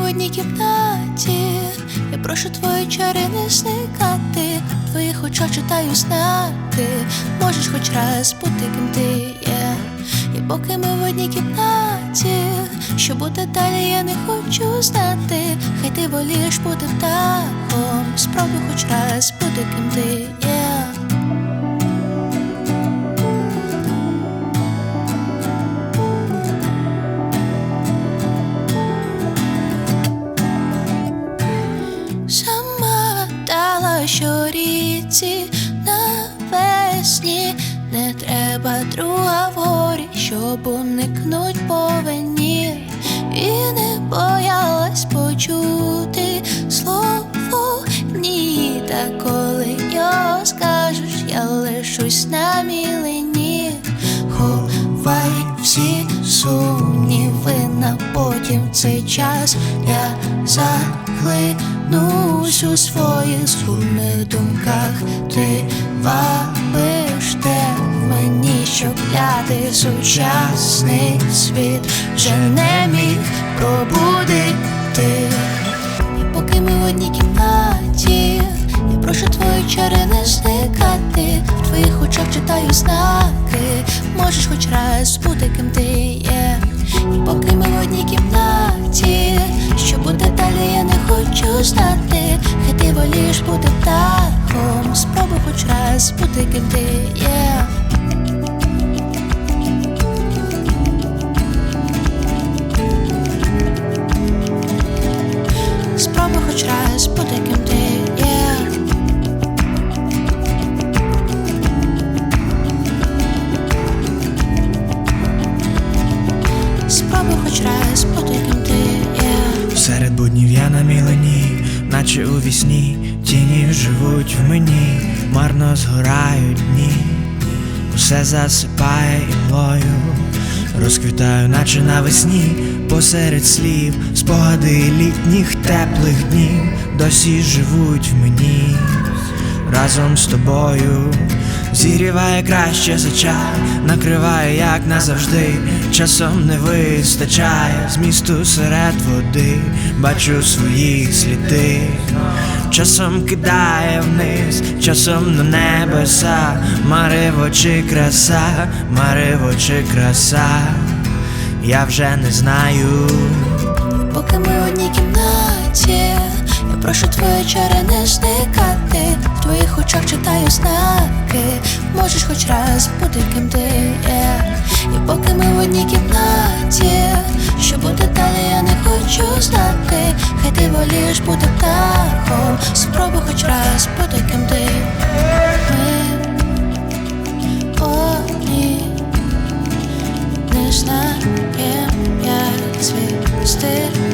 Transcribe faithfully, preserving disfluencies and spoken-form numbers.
в одній кімнаті. Я прошу твої чари не зникати. В твоїх очах читаю знаки. Можеш хоч раз бути ким ти є. І поки ми в одній кімнаті, що буде далі, я не хочу знати. Хай ти волієш бути птахом. Спробуй хоч раз бути ким ти є. Сама дала, що ріці навесні не треба друга в горі, щоб уникнуть повені. І не боялась почути слово ні. Та коли його скажеш, я лишусь на мілені. Ховай всі сумніви на потім цей час. Я заглинусь у своїх сумних думках. Ти вабиш те в мені, що клятий сучасний світ вже не міг пробудити. І поки ми в одній кімнаті, я прошу твої чари не зникати. В твоїх очах читаю знаки. Можеш хоч раз бути ким ти є. І поки ми в одній кімнаті, що буде далі, я не хочу знати. Хай ти волієш бути птахом. Спробуй хоч раз бути ким ти є. Спробуй хоч раз бути ким ти є. Спробуй хоч раз бути ким ти є. Серед буднів я на мілені, наче у вісні. Тіні живуть в мені, марно згорають дні. Усе засипає імлою, розквітаю, наче навесні. Посеред слів спогади літніх теплих днів досі живуть в мені. Разом з тобою зігріває краще за чай, накриває, як назавжди. Часом не вистачає змісту серед води. Бачу свої сліди, часом кидає вниз, часом на небеса. Марево чи краса, марево чи краса, я вже не знаю. Поки ми в одній кімнаті, я прошу твої чари не зникати. В твоїх очах читаю знаки. Можеш хоч раз бути ким ти є. І поки ми в одній кімнаті, що буде далі, я не хочу знати. Хай ти волієш бути птахом. Спробуй хоч раз бути ким ти. Ми одні не знаєм, як цвісти.